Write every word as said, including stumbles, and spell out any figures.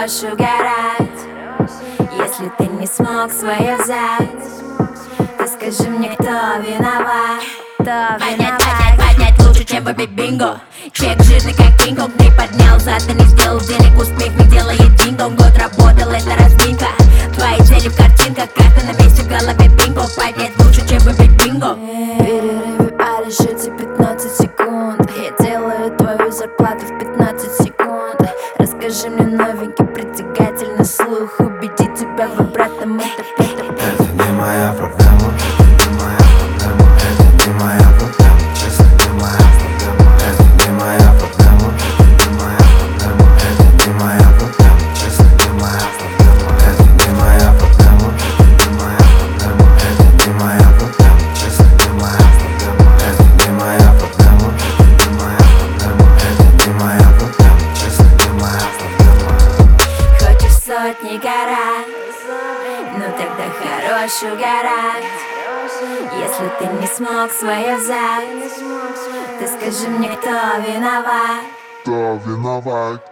хорош угорать. Если ты не смог свое взять, ты скажи мне, кто виноват. Кто Поднять, поднять, поднять лучше, чем в бинго. Чек жирный, как Кинг-Конг. Ты поднял зад, ты не сделал денег. Успех не делает динго. Год работал, это разминка. Твои цели в картинках, карты на месте, в голове бинго. Поднять лучше, чем в бинго. Перерывы, а решите пятнадцать секунд. Я делаю твою зарплату в пятнадцать секунд. Расскажи мне новенький, притягательный на слух. Убеди тебя в обратном, это это Это не моя проблема, это не моя проблема, это не моя проблема, честно, не моя проблема. Это не моя проблема, это не моя проблема, это не моя проблема, честно, не моя проблема. Это не моя проблема, это не моя проблема, это не моя проблема, честно, не моя проблема. Это не моя проблема, это не моя проблема, это не моя проблема, честно, не моя проблема. Хочешь сотни карат, ну тогда хорош угорать. Если ты не смог свое взять, ты скажи мне, кто виноват. Кто виноват?